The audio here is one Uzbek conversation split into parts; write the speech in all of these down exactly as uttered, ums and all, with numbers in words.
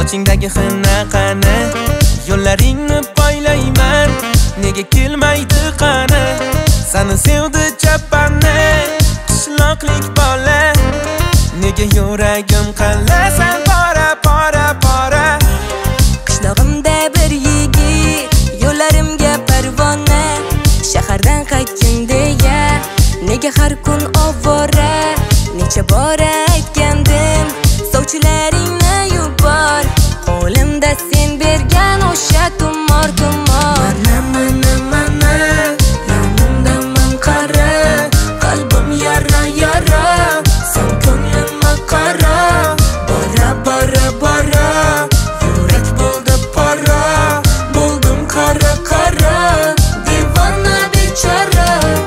sochingdagi xina qani, yo'llaringni poylayman, nega kelmaydi qani? Seni sevdi chapani, qishloqlik bola, nega yuragim qallasan pora pora pora? Qishlog'imda bir yigit, yo'llarimga parvona, shahardan qaytgin deya, nega har kun ovora? Necha bor aytgandim, sovchilaringni yubor, qo'limda sen bergan o'sha tumor tumor. Mana mana mana, yonimdaman qara, qalbim yara yara, sen ko'nglimga qara. Bora bora bora, yurak bo'ldi pora, bo'ldim qara qara, divona bechora.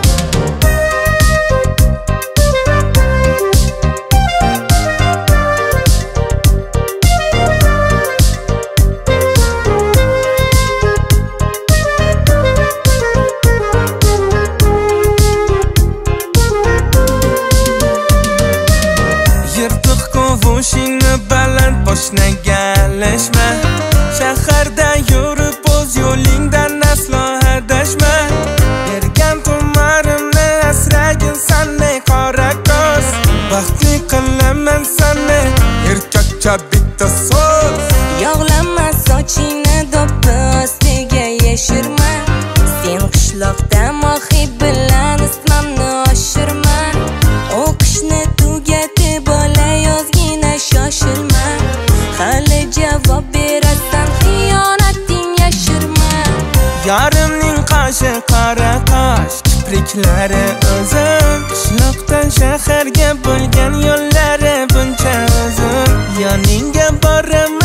Qo'shingni baland boshnagalashma, shaharda yurib o'z yo'lingdan aslo adashma. Bergan tumarimni asragin sanday qora ko'z, baxtli qilaman seni erkakcha bitta so'z. Yog'lama sochingni do'ppi ostiga yashirma, sen qishloqda mohi bilan ismimni oshirma. O'qishni tugatib olay yozgina shoshilma, hali javob berasan xiyonating yashirma. Yarimning qoshi qora qosh, kipriklari uzun, qishloqdan shaharga bo'lgan yo'llari buncha uzun. Yoningga boraman